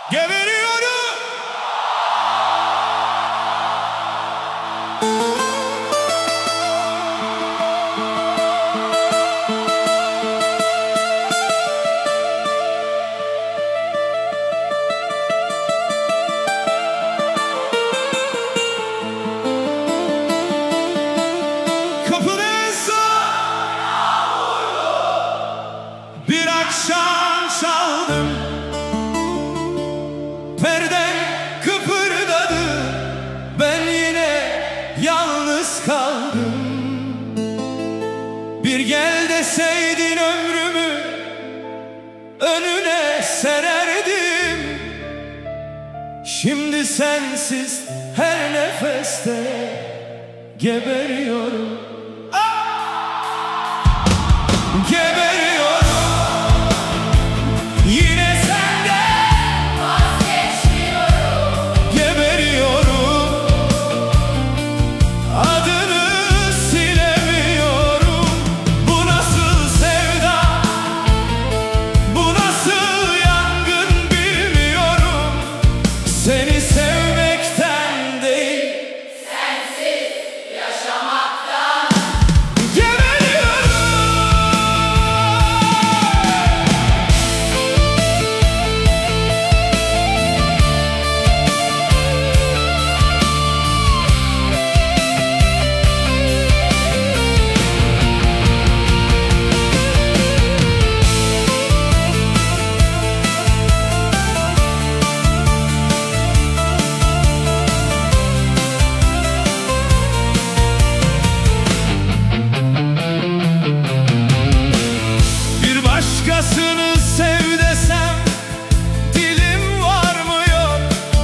Geberiyorum. Kapınızda bir akşam çaldım, perden kıpırdadı, ben yine yalnız kaldım. Bir gel deseydin ömrümü önüne sererdim. Şimdi sensiz her nefeste geberiyorum. Geberiyorum. Yine senden vazgeçmiyorum. Geberiyorum. Adını silemiyorum. Bu nasıl sevda, bu nasıl yangın bilmiyorum. Seni sevmekten değil, sensiz yaşamaktan geberiyorum. Başkasını sev desem dilim varmıyor.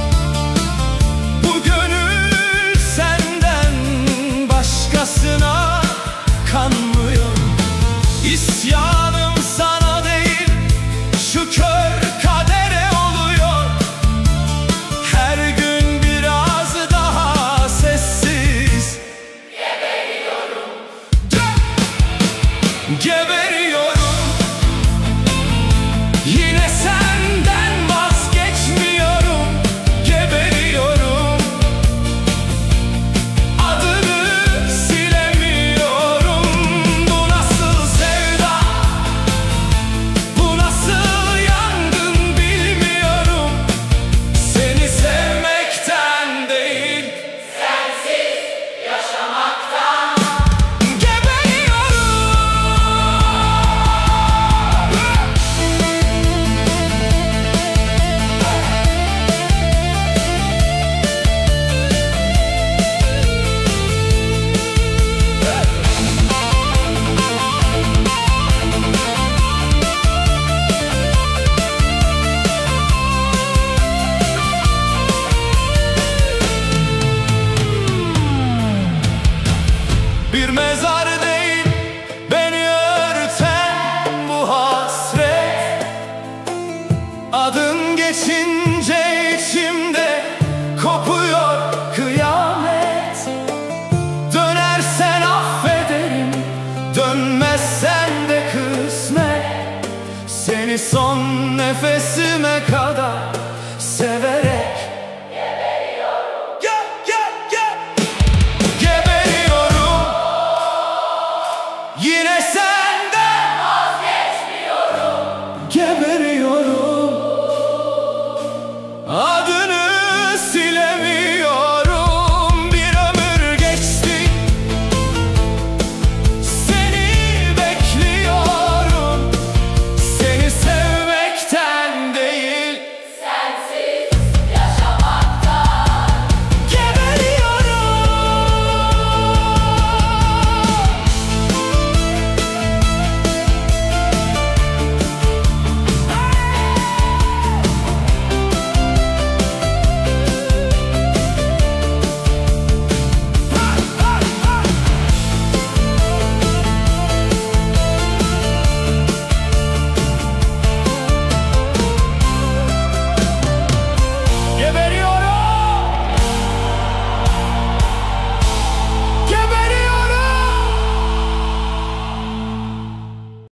Bu gönül senden başkasına kanmıyor. İsyanım sana değil, şu kör kadere oluyor. Her gün biraz daha sessiz geberiyorum. Geberiyorum. Yine senden vazgeçmiyorum. Geberiyorum. Adını silemiyorum. Bu nasıl sevda, bu nasıl yangın bilmiyorum. Seni sevmekten değil, sensiz yaşamaktan geberiyorum. Bir mezar değil beni örten bu hasret. Adın geçince içimde kopuyor kıyamet. Dönersen affederim, dönmezsen de kısmet. Seni son nefesime kadar severim.